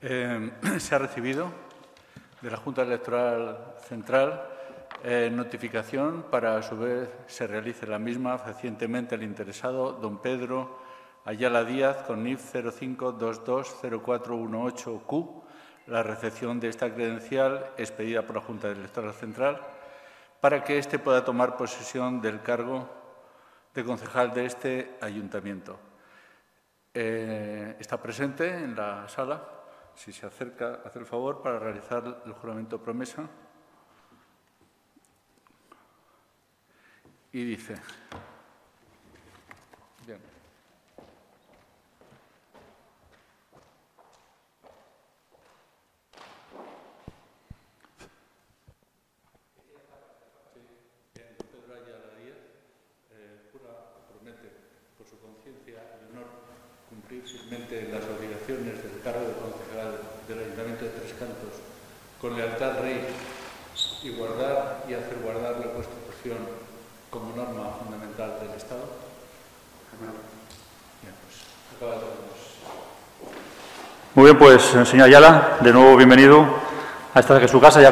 Se ha recibido de la Junta Electoral Central notificación para, a su vez, se realice la misma fehacientemente el interesado don Pedro Ayala Díaz, con NIF 05220418Q. La recepción de esta credencial es pedida por la Junta Electoral Central para que éste pueda tomar posesión del cargo de concejal de este ayuntamiento. Está presente en la sala. Si se acerca, hace el favor para realizar el juramento promesa. Y dice... Bien. Pedro Ayala Díaz jura, promete, por su conciencia y honor, cumplir fielmente las obligaciones del cargo de concejal del Ayuntamiento de Tres Cantos con lealtad al Rey y guardar y hacer guardar la Constitución como norma fundamental del Estado. Bien, pues, acaba de Muy bien, pues, señor Ayala, de nuevo bienvenido a esta que es su casa. Ya